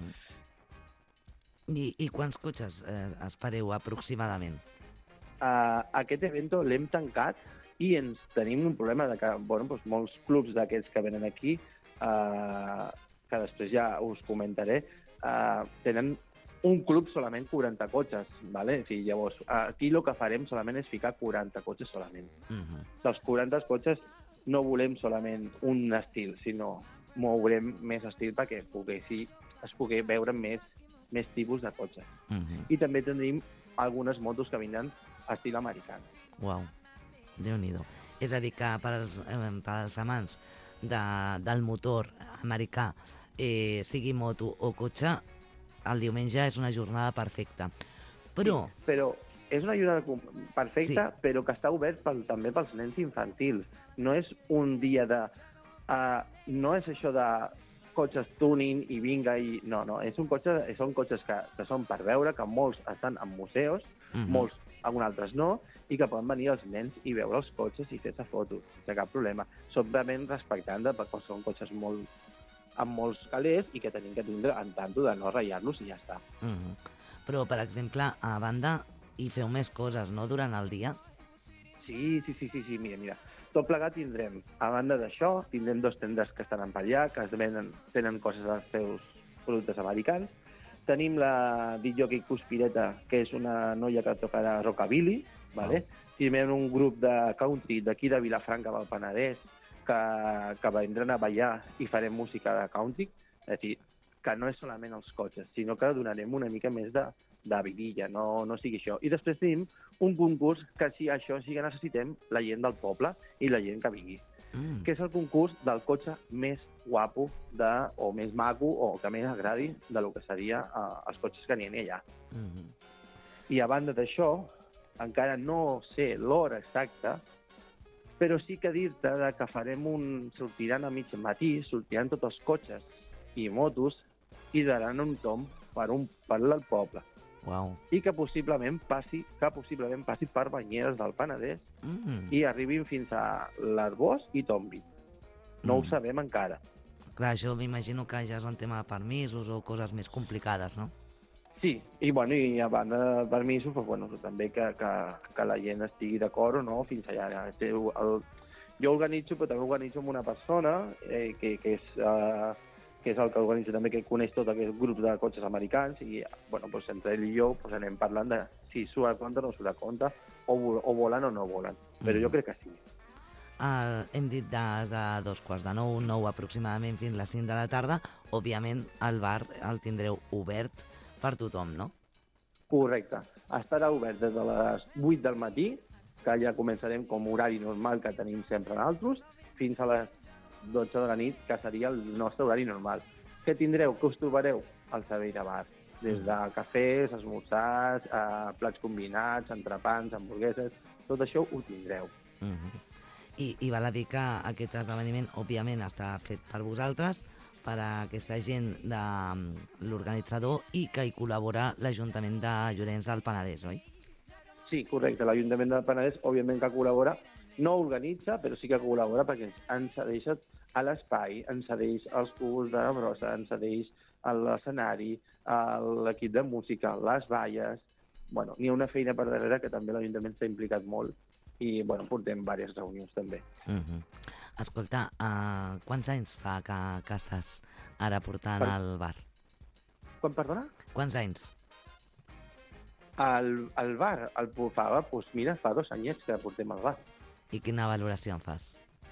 I quants cotxes espereu aproximadament? Aquest evento l'hem tancat i ens tenim un problema de que molts clubs d'aquests que venen aquí, que després ja us comentaré, tenen un club solament 40 cotxes. Llavors, aquí el que farem solament és ficar 40 cotxes solament. Dels 40 cotxes no volem solament un estil, sinó mourem més estil perquè es pugui veure més tipus de cotxes. I també tindrem algunes motos que vindran a estil americà. Uau, Déu-n'hi-do. És a dir, que per als amants del motor americà, sigui moto o cotxe, el diumenge és una jornada perfecta. Però és una jornada perfecta, però que està obert també pels nens infantils. No és un dia de... No és això de cotxes tuning i vinga i... No, són cotxes que són per veure, que molts estan en museus, molts alguns altres no, i que poden venir els nens i veure els cotxes i fer-se fotos, sense cap problema. Òbviament respectant perquè són cotxes amb molts calés i que tenim que tindre en tanto de no ratllar-los i ja està. Però, per exemple, a banda, hi feu més coses, no?, durant el dia? Sí, mira. Tot plegat tindrem, a banda d'això, tindrem 2 tendes que estan per allà, que tenen coses dels seus productes americans. Tenim la disc-jockey Cuspireta, que és una noia que tocarà rockabilly, ¿vale? Tindrem un grup de country d'aquí de Vilafranca del Penedès que vendran a ballar i farem música de country, és a dir, que no és solament els cotxes, sinó que donarem una mica més de vidilla, no sigui això. I després tenim un concurs que sí que necessitem la gent del poble i la gent que vingui, que és el concurs del cotxe més guapo o més maco o que més agradi de lo que seria els cotxes que n'hi ha allà. I a banda d'això, encara no sé l'hora exacta, però sí que dir-te que sortiran a mig matí, sortiran tots els cotxes i motos i daran un tomb per al poble. Wow. I que possiblement passi per Banyeres del Penedès i arribin fins a l'Arbós i tombi. No ho sabem encara. Clar, això m'imagino que ja és un tema de permisos o coses més complicades, no? Sí, i a banda de permisos, també que la gent estigui d'acord o no fins allà. Jo organitzo, però també organitzo amb una persona que és el que organitza també, que coneix tot aquest grup de cotxes americans i entre ell i jo anem parlant de si surt a compte o no surt a compte, o volen o no volen. Però jo crec que sí. Hem dit des de 8:45, 9 aproximadament, fins a les 5 de la tarda. Òbviament, el bar el tindreu obert per tothom, no? Correcte. Estarà obert des de les 8 del matí, que ja començarem com horari normal que tenim sempre nosaltres, fins a les 12 de la nit, que seria el nostre horari normal. Què tindreu? Què us trobareu? Al servei de bar. Des de cafès, esmorzars, plats combinats, entrepans, hamburgueses, tot això ho tindreu. I val a dir que aquest esdeveniment, òbviament, està fet per vosaltres, per a aquesta gent de l'organitzador i que hi col·labora l'Ajuntament de Llorenç del Penedès, oi? Sí, correcte. L'Ajuntament del Penedès, òbviament que col·labora, no organitza, però sí que col·labora perquè ens cedeix a l'espai, ens cedeix els cubos de brossa, ens cedeix l'escenari, l'equip de música, les valles. N'hi ha una feina per darrere que també l'Ajuntament s'ha implicat molt i portem diverses reunions també. Escolta, quants anys fa que estàs ara portant al bar? Quan, perdona? Quants anys? El bar el portava, mira, fa 2 anyets que portem al bar. I quina valoració en fas?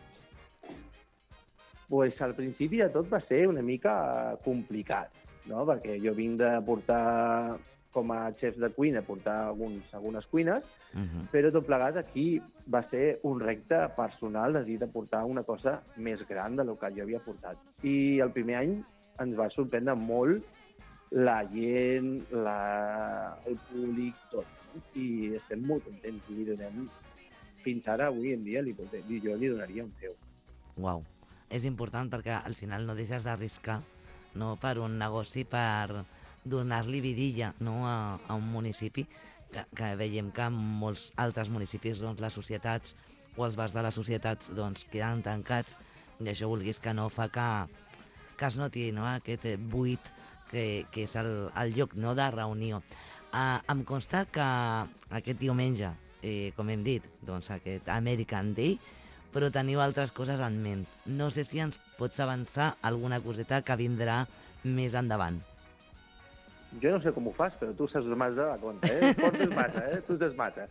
Al principi de tot va ser una mica complicat, no? Perquè jo vinc de portar, com a xef de cuina, portar algunes cuines, però tot plegat aquí va ser un repte personal de portar una cosa més gran del que jo havia portat. I el primer any ens va sorprendre molt la gent, el públic, tot. I estem molt contents i donem, fins ara, avui en dia, jo li donaria un 10. Uau. És important perquè al final no deixes d'arriscar, no, per un negoci, per donar-li vidilla, no, a un municipi, que veiem que en molts altres municipis les societats o els bars de les societats queden tancats i això vulguis que no fa que es noti, no, aquest buit que és el lloc, no, de reunió. Em consta que aquest diumenge, com hem dit, aquest American Day, però teniu altres coses en ment. No sé si ens pots avançar alguna coseta que vindrà més endavant. Jo no sé com ho fas, però tu saps massa de la compte, Portes massa, tu saps massa.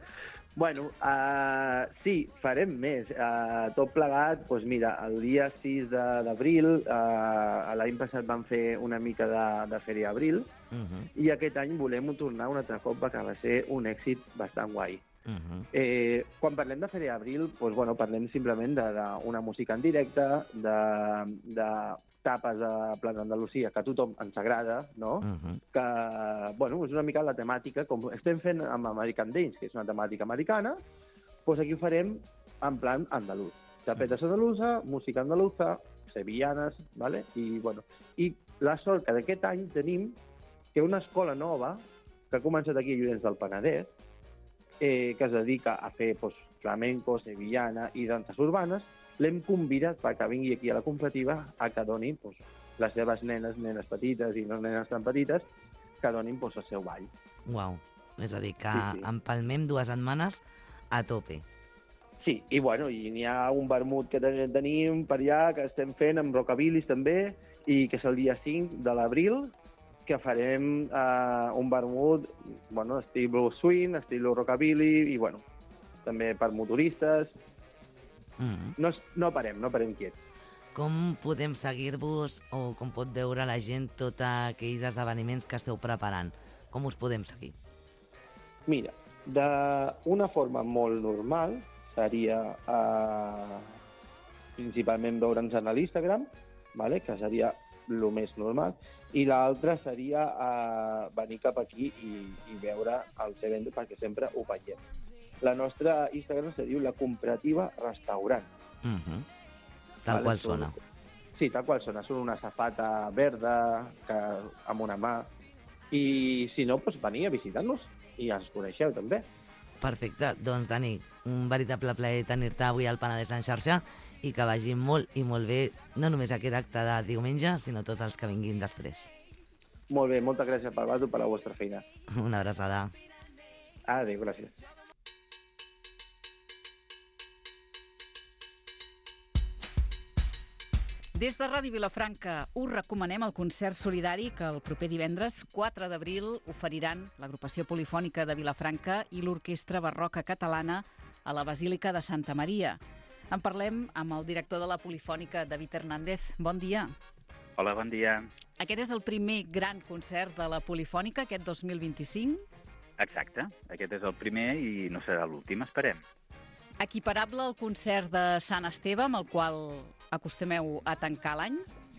Sí, farem més. Tot plegat, mira, el dia 6 d'abril, l'any passat vam fer una mica de Fèria Abril, i aquest any volem tornar un altre cop, que va ser un èxit bastant guai. Quan parlem de Fèria Abril, parlem simplement d'una música en directe, de tapes de Plana Andalusia, que a tothom ens agrada, no? Que, és una mica la temàtica, com estem fent amb American Days, que és una temàtica americana, doncs aquí ho farem en plan andalús. Tapetes andalusa, música andaluza, sevillanes, ¿vale? I la sort que d'aquest any tenim que una escola nova, que ha començat aquí a Llorenç del Penedès, que es dedica a fer flamenco, sevillana i danses urbanes, l'hem convidat perquè vingui aquí a la competitiva a que doni les seves nenes petites i no nenes tan petites, que donin el seu ball. Uau, és a dir, que empalmem 2 setmanes a tope. Sí, i n'hi ha un vermut que tenim per allà, que estem fent amb rockabilis també, i que és el dia 5 de l'abril, que farem un vermut, estil blues swing, estil rockabilly, i també per motoristes. No parem quiets. Com podem seguir-vos o com pot veure la gent tots aquells esdeveniments que esteu preparant? Com us podem seguir? Mira, d'una forma molt normal seria principalment veure'ns a l'Instagram, que seria el més normal, i l'altre seria venir cap aquí i veure els events, perquè sempre ho veiem. La nostra Instagram se diu La Comparativa Restaurant. Tal qual sona. Sí, tal qual sona. Són una safata verda amb una mà. I si no, venir a visitar-nos i ens coneixeu també. Perfecte. Doncs, Dani, un veritable plaer tenir-te avui al Penedès en xarxa i que vagi molt i molt bé, no només aquest acte de diumenge, sinó tots els que vinguin després. Molt bé, moltes gràcies per la vostra feina. Una abraçada. Adéu, gràcies. Des de Ràdio Vilafranca us recomanem el concert solidari que el proper divendres 4 d'abril oferiran l'agrupació polifònica de Vilafranca i l'Orquestra Barroca Catalana a la Basílica de Santa Maria. En parlem amb el director de la Polifònica, David Hernández. Bon dia. Hola, bon dia. Aquest és el primer gran concert de la Polifònica, aquest 2025? Exacte, aquest és el primer i no serà l'últim, esperem. Equiparable al concert de Sant Esteve, amb el qual acostumeu a tancar l'any?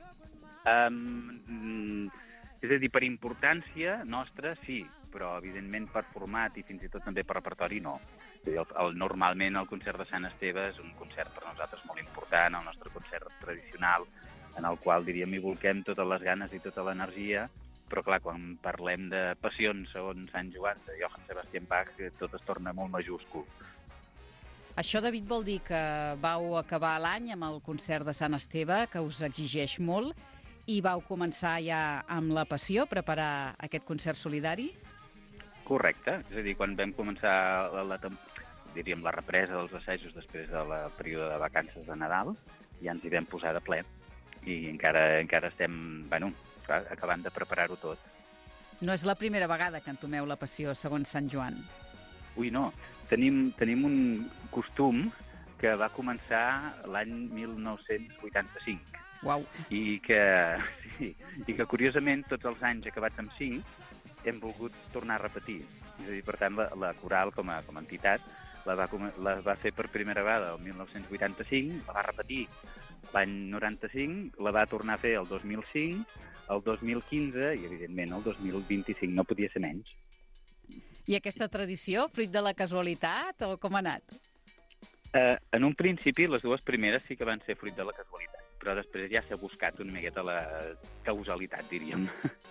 És a dir, per importància nostra, sí, però evidentment per format i fins i tot també per repertori, no. Normalment el concert de Sant Esteve és un concert per nosaltres molt important, el nostre concert tradicional, en el qual, diríem, hi volquem totes les ganes i tota l'energia, però clar, quan parlem de passions segons Sant Joan de Johann Sebastian Bach, tot es torna molt majúscul. Això, David, vol dir que vau acabar l'any amb el concert de Sant Esteve, que us exigeix molt, i vau començar ja amb la passió a preparar aquest concert solidari? Correcte. És a dir, quan vam començar la represa dels assajos després del període de vacances de Nadal, ja ens hi vam posar de ple i encara estem, acabant de preparar-ho tot. No és la primera vegada que entomeu la passió segons Sant Joan. Ui, no. Tenim un costum que va començar l'any 1985. Uau. I que curiosament, tots els anys acabats amb 5 hem volgut tornar a repetir. És a dir, per tant, la coral com a entitat la va fer per primera vegada el 1985, la va repetir l'any 95, la va tornar a fer el 2005, el 2015 i, evidentment, el 2025. No podia ser menys. I aquesta tradició, fruit de la casualitat, o com ha anat? En un principi, les dues primeres sí que van ser fruit de la casualitat, però després ja s'ha buscat una miqueta la causalitat, diríem.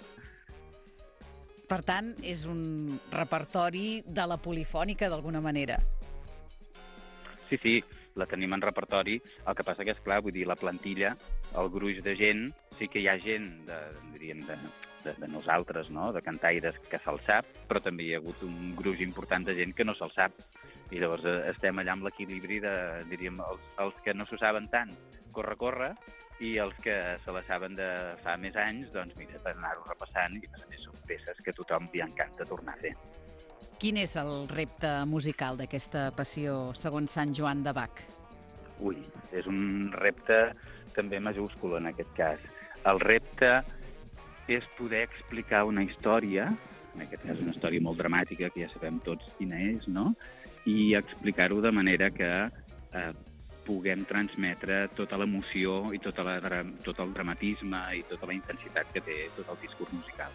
Per tant, és un repertori de la polifònica, d'alguna manera. Sí, la tenim en repertori. El que passa que, és clar, vull dir, la plantilla, el gruix de gent, sí que hi ha gent, de nosaltres, no?, de cantaires que se'l sap, però també hi ha hagut un gruix important de gent que no se'l sap. I llavors estem allà amb l'equilibri de, diríem, els que no s'ho saben tant, corre, i els que se la saben de fa més anys, doncs mira, per anar-ho repassant, i a més són peces que a tothom li encanta tornar a fer. Quin és el repte musical d'aquesta passió segons Sant Joan de Bach? Ui, és un repte també majúscul en aquest cas. El repte és poder explicar una història, en aquest cas una història molt dramàtica, que ja sabem tots quina és, no?, i explicar-ho de manera que puguem transmetre tota l'emoció i tot el dramatisme i tota la intensitat que té tot el discurs musical.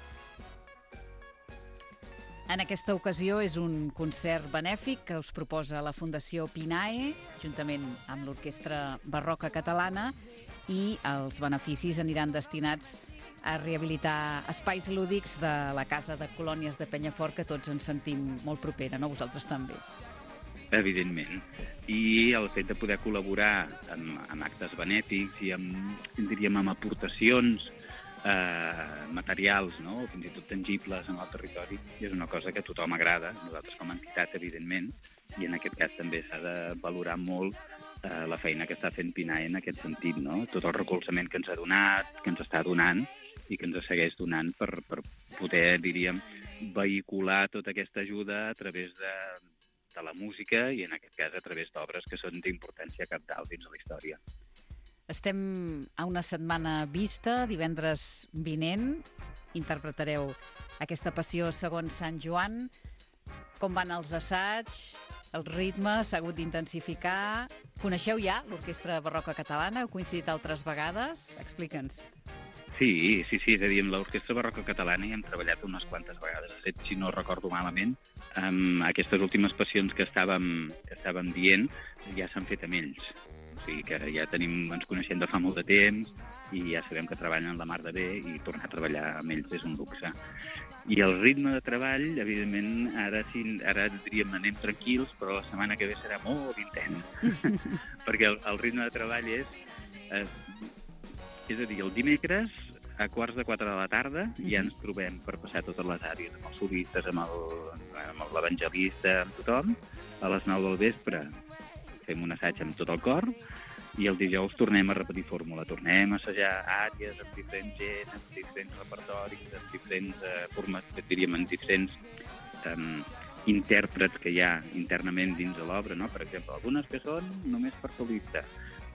En aquesta ocasió és un concert benèfic que us proposa la Fundació Pinae, juntament amb l'Orquestra Barroca Catalana, i els beneficis aniran destinats a rehabilitar espais lúdics de la Casa de Colònies de Penyafort, que tots ens sentim molt propera, no? Vosaltres també. Evidentment. I el fet de poder col·laborar amb actes benèfics i amb aportacions materials, no? O fins i tot tangibles en el territori, és una cosa que a tothom agrada, nosaltres com a entitat, evidentment, i en aquest cas també s'ha de valorar molt la feina que està fent PNAE en aquest sentit, no? Tot el recolzament que ens ha donat, que ens està donant i que ens segueix donant per poder, diríem, vehicular tota aquesta ajuda a través de la música i, en aquest cas, a través d'obres que són d'importància cabdal dins de la història. Estem a una setmana vista, divendres vinent. Interpretareu aquesta passió segons Sant Joan. Com van els assaigs? El ritme s'ha hagut d'intensificar. Coneixeu ja l'Orquestra Barroca Catalana? Heu coincidit altres vegades? Explica'ns. Sí, és a dir, amb l'Orquestra Barroca Catalana hi hem treballat unes quantes vegades. De fet, si no recordo malament, aquestes últimes passions que estàvem dient ja s'han fet amb ells. O sigui que ja ens coneixem de fa molt de temps i ja sabem que treballen la mar de bé i tornar a treballar amb ells és un luxe. I el ritme de treball, evidentment, ara diríem anem tranquils, però la setmana que ve serà molt intens. Perquè el ritme de treball és a dir, el dimecres a 3:45 de la tarda ja ens trobem per passar totes les àrees amb els solistes, amb l'evangelista, amb tothom. A les 9 del vespre fem un assaig amb tot el cor i el dijous tornem a repetir fórmula. Tornem a assajar àrees amb diferents gent, amb diferents repertoris, amb diferents formats, diríem, amb diferents intèrprets que hi ha internament dins de l'obra, no? Per exemple, algunes que són només per solista.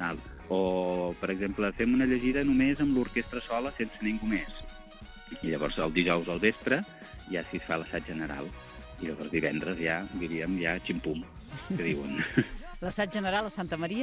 O, per exemple, fem una llegida només amb l'orquestra sola, sense ningú més. I llavors el dijous al vespre ja s'hi fa l'assaig general. I llavors divendres ja, diríem, ximpum, que diuen. L'assaig general a Santa Maria?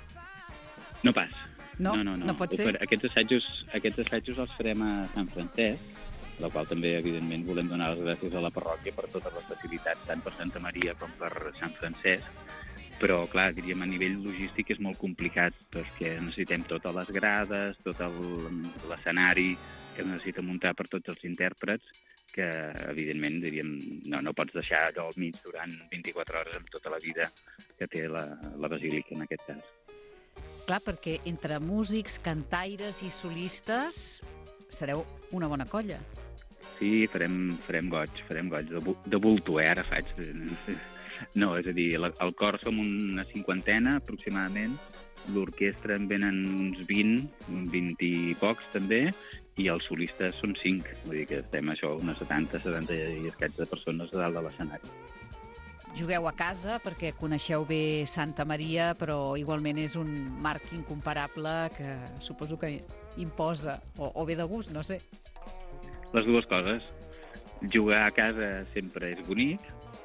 No pas. No pot ser? Aquests assajos els farem a Sant Francesc, la qual també, evidentment, volem donar les gràcies a la parròquia per totes les facilitats, tant per Santa Maria com per Sant Francesc. Però, clar, diríem, a nivell logístic és molt complicat, perquè necessitem totes les grades, tot l'escenari que necessita muntar per tots els intèrprets, que, evidentment, diríem, no pots deixar allò al mig durant 24 hores amb tota la vida que té la basílica, en aquest cas. Clar, perquè entre músics, cantaires i solistes sereu una bona colla. Sí, farem goig, de bulto, ara faig... No, és a dir, el cor som una 50 aproximadament, l'orquestra en venen uns 20 i pocs també, i els solistes són 5, vull dir que estem unes 70 i escaig de persones a dalt de l'escenari. Jugueu a casa perquè coneixeu bé Santa Maria, però igualment és un marc incomparable que suposo que imposa, o ve de gust, no sé. Les dues coses. Jugar a casa sempre és bonic,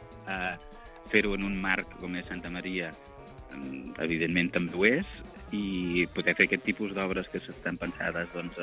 fer-ho en un marc com és Santa Maria, evidentment també ho és, i poder fer aquest tipus d'obres que estan pensades doncs,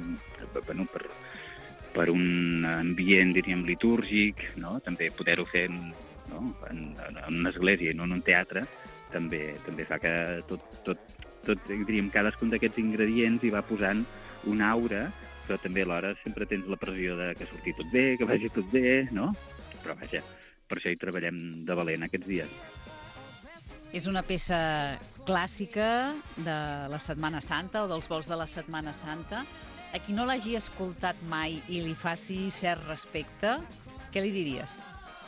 per un ambient, diríem, litúrgic, no? També poder-ho fer en una església i no en un teatre, també fa que diríem, cadascun d'aquests ingredients hi va posant una aura, però també alhora sempre tens la pressió de que surti tot bé, que vagi tot bé, no? Però vaja, per això hi treballem de valent aquests dies. És una peça clàssica de la Setmana Santa o dels vols de la Setmana Santa. A qui no l'hagi escoltat mai i li faci cert respecte, què li diries?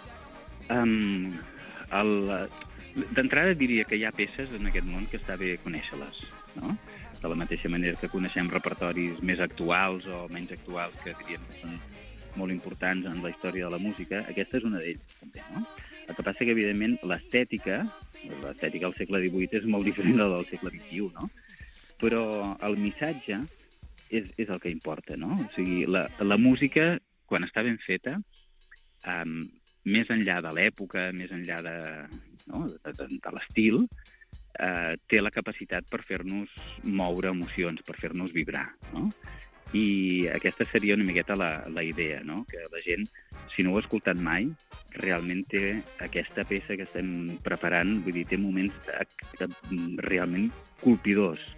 D'entrada diria que hi ha peces en aquest món que està bé conèixer-les, no? De la mateixa manera que coneixem repertoris més actuals o menys actuals que diríem que són molt importants en la història de la música, aquesta és una d'ells, també, no? El que passa que, evidentment, l'estètica al segle XVIII és molt diferent de la del segle XXI, no? Però el missatge és el que importa, no? O sigui, la música, quan està ben feta, més enllà de l'època, més enllà de l'estil, té la capacitat per fer-nos moure emocions, per fer-nos vibrar, no? I aquesta seria una miqueta la idea, no? Que la gent, si no ho ha escoltat mai, realment té aquesta peça que estem preparant, vull dir, té moments realment colpidors.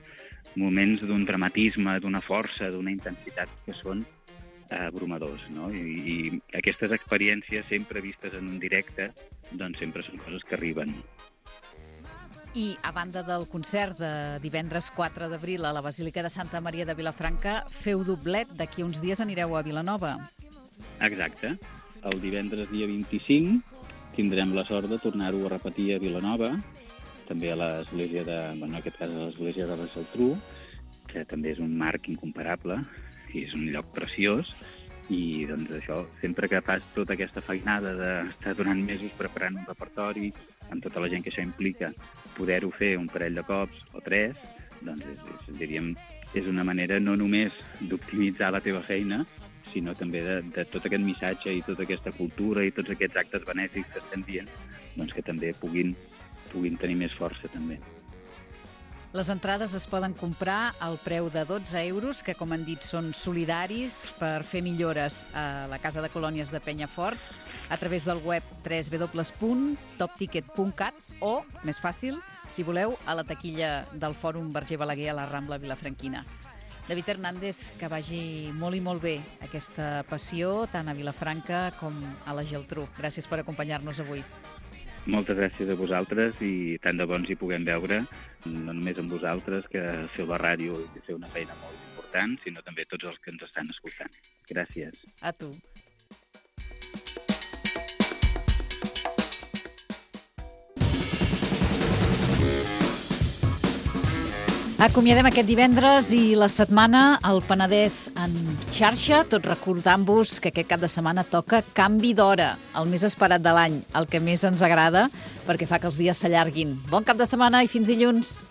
moments d'un dramatisme, d'una força, d'una intensitat que són abrumadors, no? I aquestes experiències sempre vistes en un directe, doncs sempre són coses que arriben. I a banda del concert de divendres 4 d'abril a la Basílica de Santa Maria de Vilafranca, feu doblet, d'aquí uns dies anireu a Vilanova. Exacte. El divendres dia 25 tindrem la sort de tornar-ho a repetir a Vilanova, també a l'església en aquest cas a l'església de la Geltrú, que també és un marc incomparable, i és un lloc preciós, i doncs això, sempre que fas tota aquesta feinada d'estar durant mesos preparant un repertori, amb tota la gent que això implica, poder-ho fer un parell de cops o 3, doncs diríem, és una manera no només d'optimitzar la teva feina, sinó també de tot aquest missatge i tota aquesta cultura i tots aquests actes benèfics que estem dient, doncs que també puguin tenir més força també. Les entrades es poden comprar al preu de 12 euros, que, com han dit, són solidaris per fer millores a la Casa de Colònies de Penyafort a través del web www.topticket.cat o, més fàcil, si voleu, a la taquilla del Fòrum Verger Balaguer a la Rambla Vilafranquina. David Hernández, que vagi molt i molt bé aquesta passió, tant a Vilafranca com a la Geltrú. Gràcies per acompanyar-nos avui. Moltes gràcies a vosaltres i tant de bons hi puguem veure, no només amb vosaltres, que fer la ràdio i fer una feina molt important, sinó també tots els que ens estan escoltant. Gràcies. A tu. Acomiadem aquest divendres i la setmana al Penedès en xarxa, tot recordant-vos que aquest cap de setmana toca canvi d'hora, el més esperat de l'any, el que més ens agrada, perquè fa que els dies s'allarguin. Bon cap de setmana i fins dilluns!